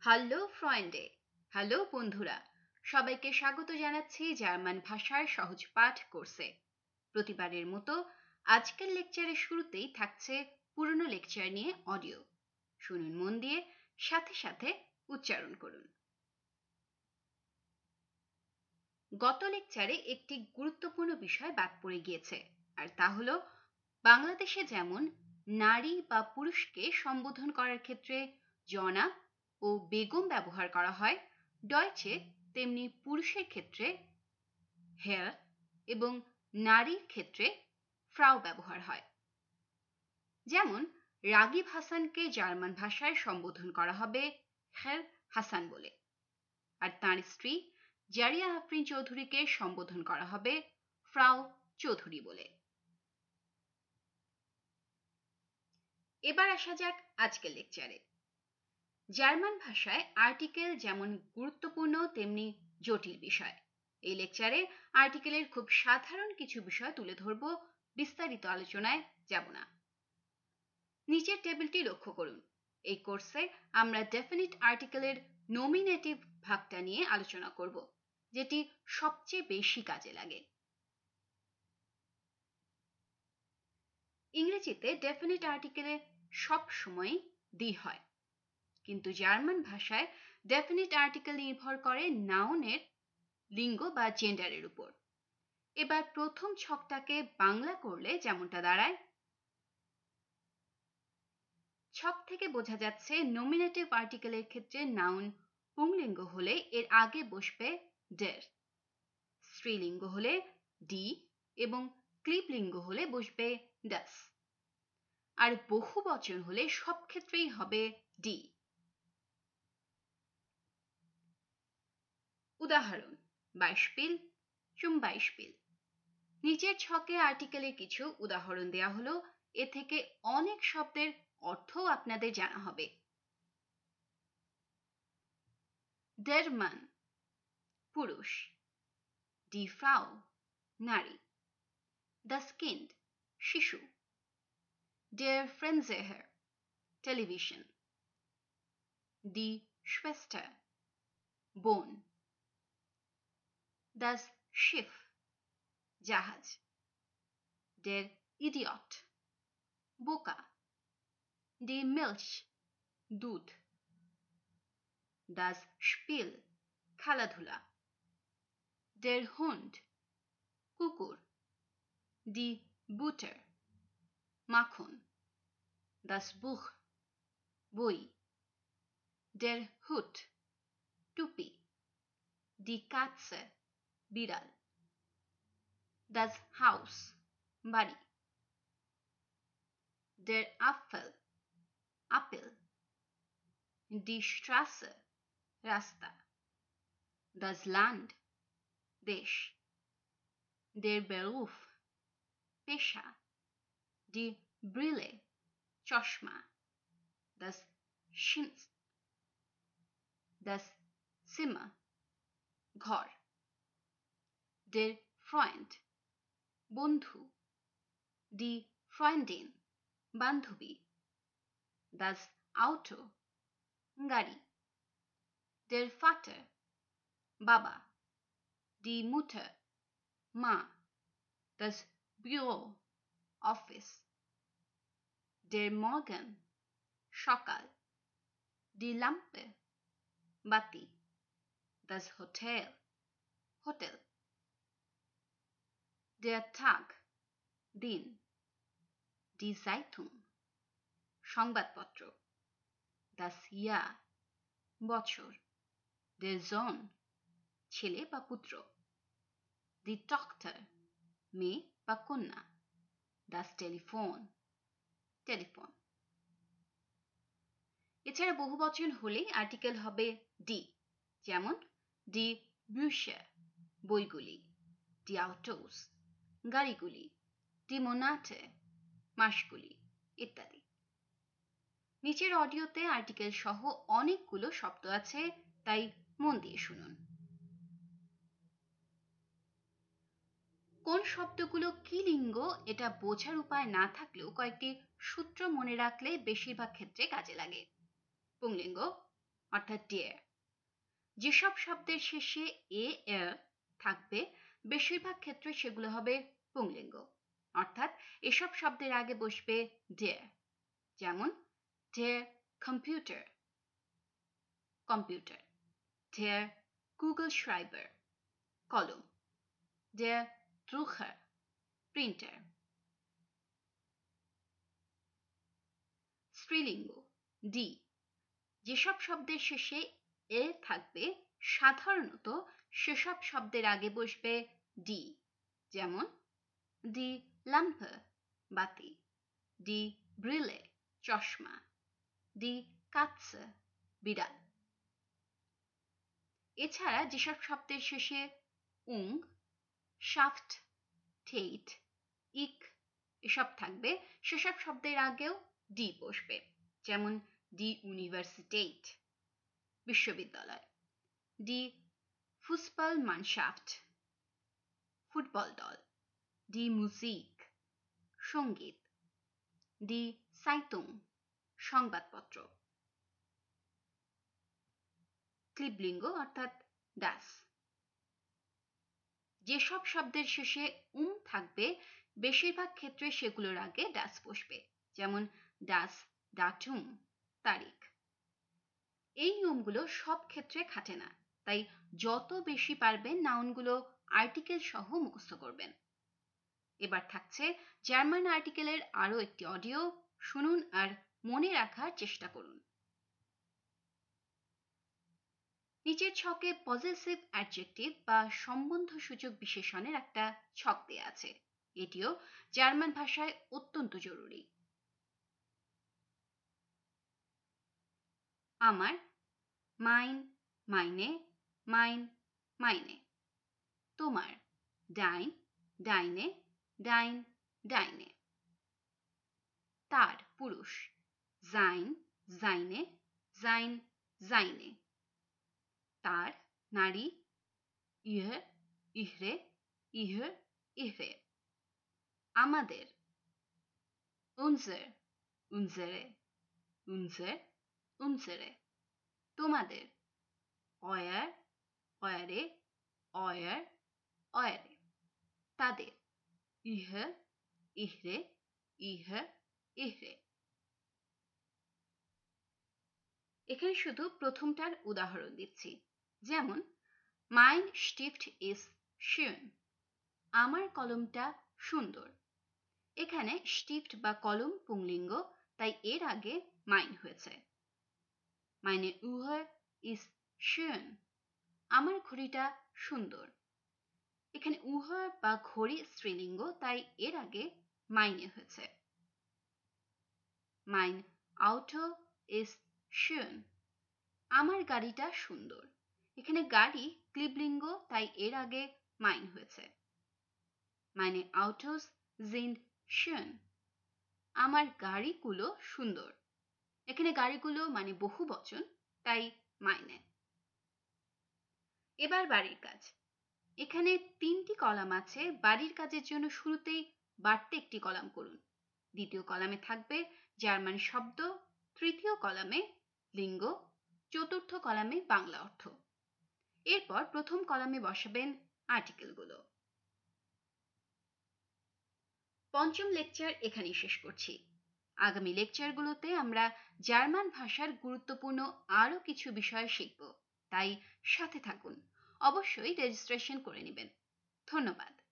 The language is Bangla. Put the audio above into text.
হ্যালো ফ্রেন্ডে, হ্যালো বন্ধুরা, সবাইকে স্বাগত জানাচ্ছি জার্মান ভাষার সহজ পাঠ কোর্সে। প্রতিবারের মতো আজকের লেকচারের শুরুতেই থাকছে পুরনো লেকচার নিয়ে অডিও। শুনুন মন দিয়ে, সাথে সাথে উচ্চারণ করুন। গত লেকচারে একটি গুরুত্বপূর্ণ বিষয় বাদ পড়ে গিয়েছে, আর তা হলো বাংলাদেশে যেমন নারী বা পুরুষকে সম্বোধন করার ক্ষেত্রে জনা ও বেগম ব্যবহার করা হয়, ডয়চে তেমনি পুরুষের ক্ষেত্রে হেয়ার এবং নারীর ক্ষেত্রে ফ্রাউ ব্যবহার হয়। যেমন রাগিব হাসানকে জার্মান ভাষায় সম্বোধন করা হবে হের হাসান বলে, আর তাঁর স্ত্রী জারিয়া আফরিন চৌধুরীকে সম্বোধন করা হবে ফ্রাউ চৌধুরী বলে। এবার আসা যাক আজকের লেকচারে। জার্মান ভাষায় আর্টিকেল যেমন গুরুত্বপূর্ণ তেমনি জটিল বিষয়। এই লেকচারে আর্টিকেলের খুব সাধারণ কিছু বিষয় তুলে ধরব, বিস্তারিত আলোচনায় যাব না। নিচের টেবিলটি লক্ষ্য করুন। এই কোর্সে আমরা ডেফিনিট আর্টিকেলের নমিনেটিভ ভাগটা নিয়ে আলোচনা করব, যেটি সবচেয়ে বেশি কাজে লাগে। ইংরেজিতে ডেফিনিট আর্টিকেলে সব সময় দি হয়, কিন্তু জার্মান ভাষায় ডেফিনিট আর্টিকেল নির্ভর করে নাউনের লিঙ্গ বা জেন্ডারের উপর। এবার প্রথম ছকটাকে বাংলা করলে যেমনটা দাঁড়ায়, ছক থেকে বোঝা যাচ্ছে নমিনেটিভ আর্টিকেলের ক্ষেত্রে নাউন পুংলিঙ্গ হলে এর আগে বসবে ডের, স্ত্রীলিঙ্গ হলে ডি এবং ক্লিপলিঙ্গ হলে বসবে ডাস, আর বহু বচন হলে সব ক্ষেত্রেই হবে ডি। উদাহরণ: বাইশপিল, zum Beispiel। নিচের ছকে আর্টিকেলের কিছু উদাহরণ দেওয়া হলো, এ থেকে অনেক শব্দের অর্থ আপনাদের জানা হবে। der Mann পুরুষ, die Frau নারী, das Kind শিশু, der Fernseher television, die Schwester বোন, das Schiff জাহাজ, der Idiot বোকা, die Milch দুধ, das Spiel খেলাধুলা, der Hund কুকুর, die Butter মাখন, das Buch বই, der Hut টুপি, die Katze বিড়াল, das Haus বাড়ি, der Apfel apple, die Straße রাস্তা, das Land দেশ, der Beruf পেশা, die Brille চশমা, das Zimmer ঘর, der Freund বন্ধু, die Freundin বান্ধবী, das Auto গাড়ি, der Vater বাবা, die Mutter মা, das Büro office, der Morgen সকাল, die Lampe বাতি, das Hotel hotel, der Tag দিন, die Zeitung সংবাদপত্র, das Jahr বছর, der Sohn ছেলে বা পুত্র, die Tochter মেয়ে বা কন্যা, das Telefon টেলিফোন। এছাড়া বহু বচন হলে আর্টিকেল হবে ডি, যেমন die Bücher বইগুলি, die Autos গাড়িগুলি, die Monate মাসগুলি ইত্যাদি। নিচের অডিওতে আর্টিকেল সহ অনেকগুলো শব্দ আছে, তাই মন দিয়ে শুনুন। কোন শব্দগুলো কি লিঙ্গ এটা বোঝার উপায় না থাকলেও কয়েকটি সূত্র মনে রাখলে বেশিরভাগ ক্ষেত্রে কাজে লাগে। পুংলিঙ্গ অর্থাৎ ডিয়ার। যেসব শব্দের শেষে এ এর থাকবে বেশিরভাগ ক্ষেত্রে সেগুলো হবে পুংলিঙ্গ, অর্থাৎ এসব শব্দের আগে বসবে ডিয়ার। যেমন ডিয়ার কম্পিউটার, কম্পিউটার। ডিয়ার গুগল শ্রাইবার, কলম। ডিয়ার দ্রুখার, প্রিন্টার। স্ত্রীলিঙ্গ ডি। যেসব শব্দের শেষে এ থাকবে সাধারণত সেসব শব্দের আগে বসবে ডি। যেমন ডি ল্যাম্পে, বাতি। ডি ব্রিলে, চশমা। ডি কাৎসে, বিড়াল। এছাড়া যেসব শব্দের শেষে উং, শাফট, ঠেইট, ইক এসব থাকবে সেসব শব্দের আগেও ডি বসবে। যেমন ডি ইউনিভার্সিটেট, বিশ্ববিদ্যালয়। ডি ফুসবলমানশাফট, ফুটবল দল। ডি মুজিক, সঙ্গীত। ডি সাইতুং, সংবাদপত্র। ক্লিবলিঙ্গ অর্থাৎ ডাস। যেসব শব্দের শেষে থাকবে বেশিরভাগ ক্ষেত্রে সেগুলোর আগে ডাস বসবে। যেমন ডাস ডাটুম, তারিখ। এই নিয়মগুলো সব ক্ষেত্রে খাটে না, তাই যত বেশি পারবেন নাউনগুলো আর্টিকেল সহ মুখস্থ করবেন। এবার থাকছে জার্মান আর্টিকেলের আরও একটি অডিও, শুনুন আর মনে রাখার চেষ্টা করুন। নিচের ছকে পজেসিভ অ্যাডজেক্টিভ বা সম্বন্ধসূচক বিশেষণের একটা ছক দেয়া আছে। এটিও জার্মান ভাষায় অত্যন্ত জরুরি। আমার, মাইন, মাইনে, মাইন, মাইনে। তোমার, ডাইন, ডাইনে, ডাইন, ডাইনে। তার, পুরুষ, জাইন, জাইনে, জাইন, জাইনে। তার, নারী, ইহে, ইহরে, ইহে, ইহরে। আমাদের, উনজের, উনজেরে, উনজের, উনজেরে। তোমাদের, অয়ার, অয়ারে, অয়ার, অয়ারে। তাদের, ইহে, ইহরে, ইহে, ইহরে। এখানে শুধু প্রথমটার উদাহরণ দিচ্ছি। যেমন মাইন স্টিফট ইজ schön, আমার কলমটা সুন্দর। এখানে স্টিফট বা কলম পুংলিঙ্গ, তাই এর আগে মাইন হয়েছে। মাইনে উহে ইজ schön, আমার ঘড়িটা সুন্দর। এখানে উহে বা ঘড়ি স্ত্রীলিঙ্গ, তাই এর আগে মাইনে হয়েছে। মাইন আউটো ইজ schön, আমার গাড়িটা সুন্দর। এখানে গাড়ি ক্লিবলিঙ্গ, তাই এর আগে মাইন হয়েছে। meine Autos sind schön, আমার গাড়িগুলো সুন্দর। এখানে গাড়িগুলো মানে বহু বচন, তাই মাইনে। এবার বাড়ির কাজ। এখানে 3টি কলাম আছে। বাড়ির কাজের জন্য শুরুতেই বাড়তে একটি কলাম করুন। দ্বিতীয় কলামে থাকবে জার্মান শব্দ, তৃতীয় কলামে লিঙ্গ, চতুর্থ কলামে বাংলা অর্থ। এরপর প্রথম কলামে বসাবেন আর্টিকেলগুলো। পঞ্চম লেকচার এখানেই শেষ করছি। আগামী লেকচারগুলোতে আমরা জার্মান ভাষার গুরুত্বপূর্ণ আরও কিছু বিষয় শিখব, তাই সাথে থাকুন। অবশ্যই রেজিস্ট্রেশন করে নেবেন। ধন্যবাদ।